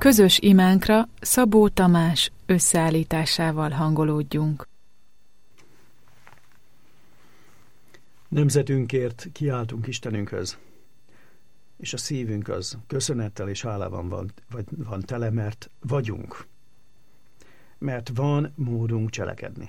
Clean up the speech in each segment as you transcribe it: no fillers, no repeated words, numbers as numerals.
Közös imánkra Szabó Tamás összeállításával hangolódjunk. Nemzetünkért kiáltunk Istenünkhöz, és a szívünk az köszönettel és hálában van tele, mert vagyunk. Mert van módunk cselekedni.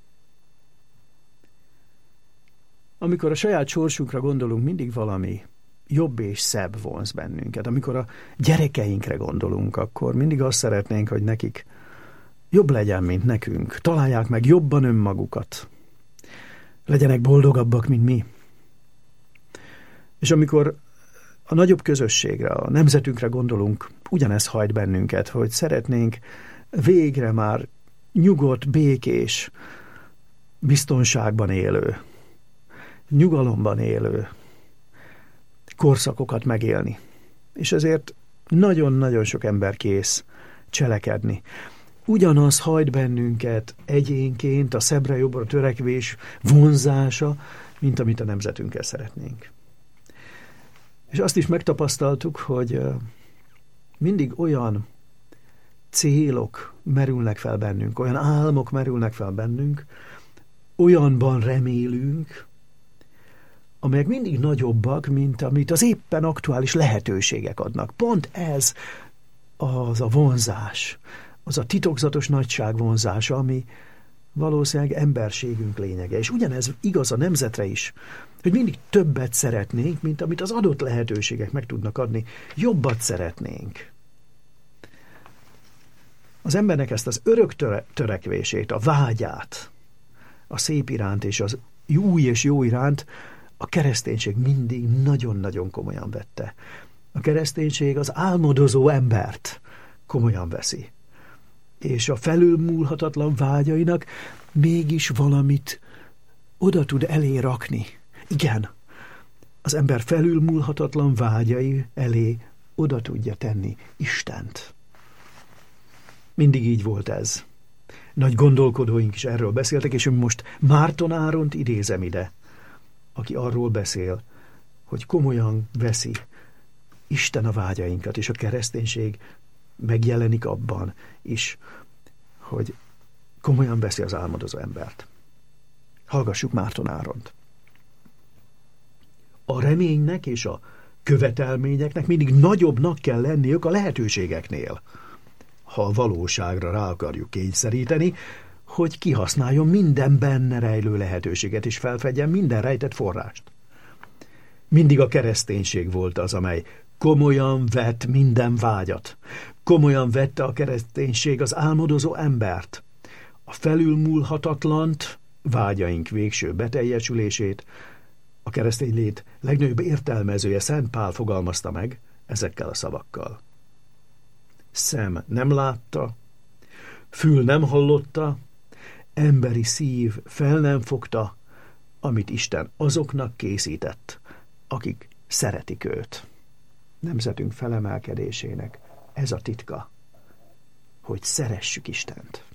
Amikor a saját sorsunkra gondolunk, mindig valami jobb és szebb vonz bennünket. Amikor a gyerekeinkre gondolunk, akkor mindig azt szeretnénk, hogy nekik jobb legyen, mint nekünk. Találják meg jobban önmagukat. Legyenek boldogabbak, mint mi. És amikor a nagyobb közösségre, a nemzetünkre gondolunk, ugyanez hajt bennünket, hogy szeretnénk végre már nyugodt, békés, biztonságban élő, nyugalomban élő korszakokat megélni. És ezért nagyon-nagyon sok ember kész cselekedni. Ugyanaz hajt bennünket egyénként a szebbre jobbra törekvés vonzása, mint amit a nemzetünkkel szeretnénk. És azt is megtapasztaltuk, hogy mindig olyan célok merülnek fel bennünk, olyan álmok merülnek fel bennünk, olyanban remélünk, amelyek mindig nagyobbak, mint amit az éppen aktuális lehetőségek adnak. Pont ez az a vonzás, az a titokzatos nagyság vonzása, ami valószínűleg emberségünk lényege. És ugyanez igaz a nemzetre is, hogy mindig többet szeretnénk, mint amit az adott lehetőségek meg tudnak adni. Jobbat szeretnénk. Az embernek ezt az örök törekvését, a vágyát, a szép iránt és az új és jó iránt a kereszténység mindig nagyon-nagyon komolyan vette. A kereszténység az álmodozó embert komolyan veszi. És a felülmúlhatatlan vágyainak mégis valamit oda tud elé rakni. Igen, az ember felülmúlhatatlan vágyai elé oda tudja tenni Istent. Mindig így volt ez. Nagy gondolkodóink is erről beszéltek, és most Márton Áront idézem ide, aki arról beszél, hogy komolyan veszi Isten a vágyainkat, és a kereszténység megjelenik abban is, hogy komolyan veszi az álmodozó embert. Hallgassuk Márton Áront. A reménynek és a követelményeknek mindig nagyobbnak kell lenniük a lehetőségeknél, ha a valóságra rá akarjuk kényszeríteni, hogy kihasználjon minden benne rejlő lehetőséget, és felfedjen minden rejtett forrást. Mindig a kereszténység volt az, amely komolyan vett minden vágyat. Komolyan vette a kereszténység az álmodozó embert, a felülmúlhatatlant, vágyaink végső beteljesülését. A keresztény lét legnagyobb értelmezője, Szent Pál fogalmazta meg ezekkel a szavakkal. Szem nem látta, fül nem hallotta, emberi szív fel nem fogta, amit Isten azoknak készített, akik szeretik őt. Nemzetünk felemelkedésének ez a titka, hogy szeressük Istent.